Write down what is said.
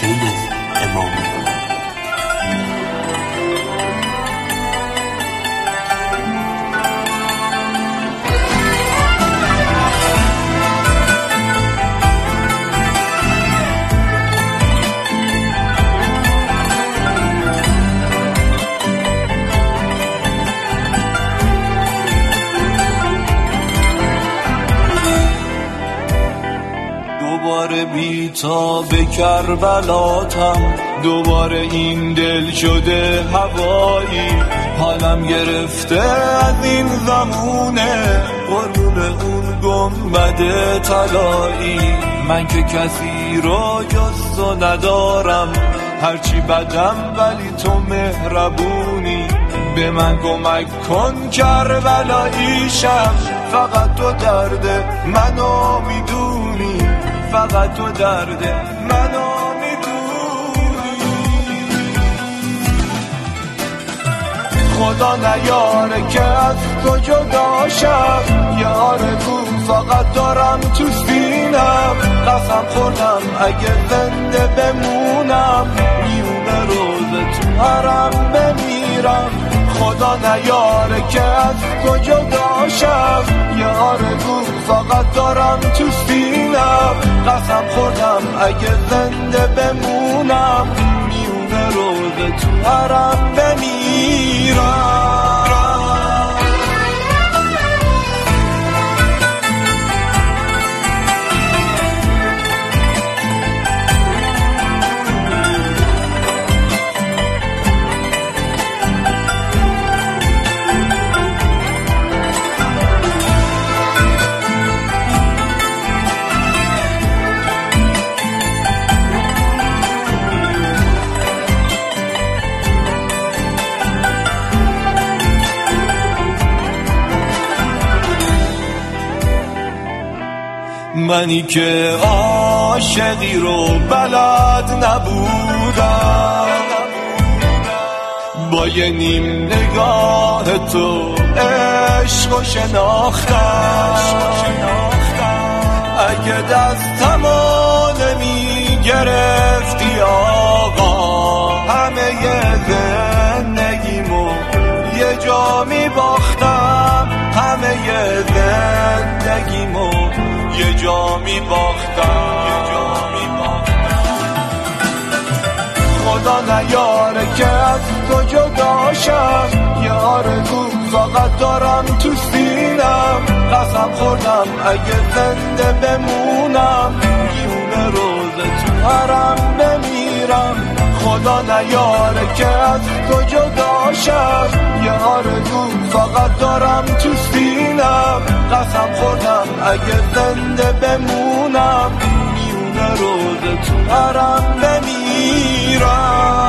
حسین امامی. دوباره بی‌تاب کربلاتم، دوباره این دل شده هوایی، حالم گرفته از این زمونه قربون اون گنبد طلایی. من که کسی رو جز تو ندارم، هرچی بدم ولی تو مهربونی. به من کمک کن کربلاییشم، فقط تو درد منو میدونی، فقط تو درد منو میدونی. خدا نیاره که از تو جداشم، یه آرزو فقط دارم تو سینم. قسم خوردم اگه زنده بمونم، میونه روز تو حرم بمیرم. خدا نیاره که از تو جداشم، یه آرزو فقط دارم تو سینم. قسم خوردم اگه زنده بمونم، میونه روز تو حرم بمیرم. منی که عاشقی رو بلد نبودم، با یه نیم نگاه تو عشق و شناختم. اگه دستمو نمی گرفتی آقا، همه زندگیمو یه جا می باختم، همه زندگیمو یه جا می باختم. خدا نیاره که از تو جداشم، یه آرزو فقط دارم تو سینم. قسم خوردم اگه زنده بمونم، میونه روز تو حرم بمیرم. خدا نیاره که از تو جداشم، یه آرزو فقط دارم تو سینم. قسم خوردم اگه زنده بمونم، میونه روز تو حرم بمیرم.